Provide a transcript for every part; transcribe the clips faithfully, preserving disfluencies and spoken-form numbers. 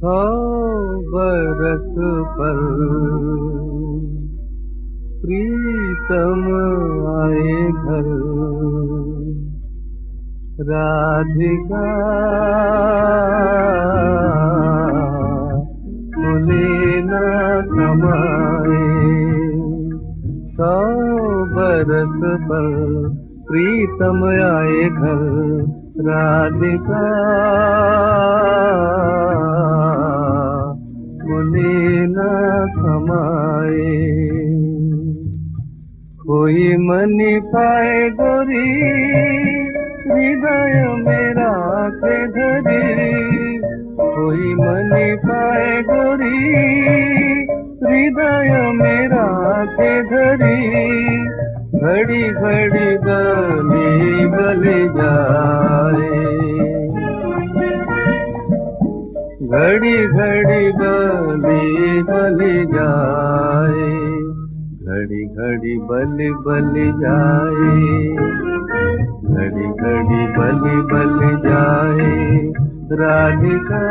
सौ बरस पर प्रीतम आए घर, राधिका भूले न समाए। सौ बरस पर प्रीतम आए घर, राधिका भूले न समाए। कोई मनी पाए गोरी हृदय मेरा के धरी, कोई मनी पाए गोरी हृदय मेरा के धरी। घड़ी घड़ी गली बली जाए, घड़ी घड़ी बली बली जाए, घड़ी घड़ी बलि बलि जाए, घड़ी घड़ी बलि बलि जाए। राधिका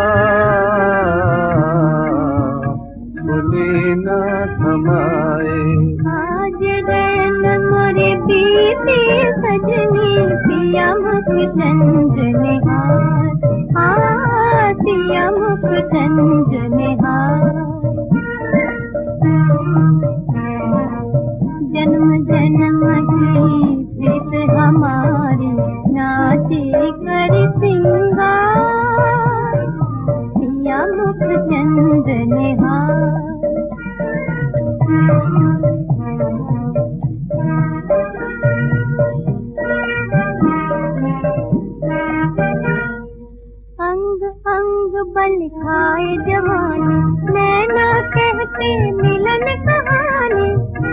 भूले न समाए। आज रैन मोरे बीते सजनी, पिया मुख चंद्र निहार, हाँ पिया मुख चंद्र निहार। जन्म जन्म की प्रीत हमारी, नाचे कर सिंगार, पिया मुख चंद्र निहार। अंग अंग बल खाए जवानी, नैना कहते मिलन कहानी।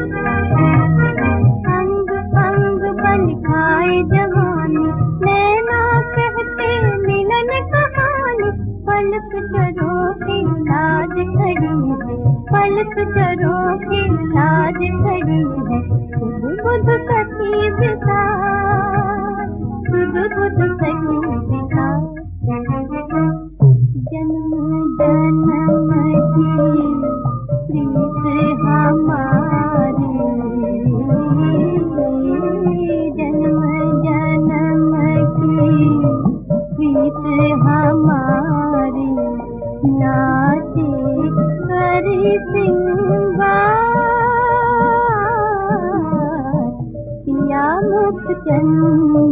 अंग अंग बल खाए जवानी, नैना कहते मिलन कहानी। पलक चरों की लाज खड़ी है, पलक चरों की लाज खड़ी है। सुध बुध सखी बिसार, सुध बुध सखी बिसार। जन्म जन्म की प्रीत हमारी, जन्म जन्म की प्रीत हमारी। नाचे करी सिंगार, पिया मुख चंद्र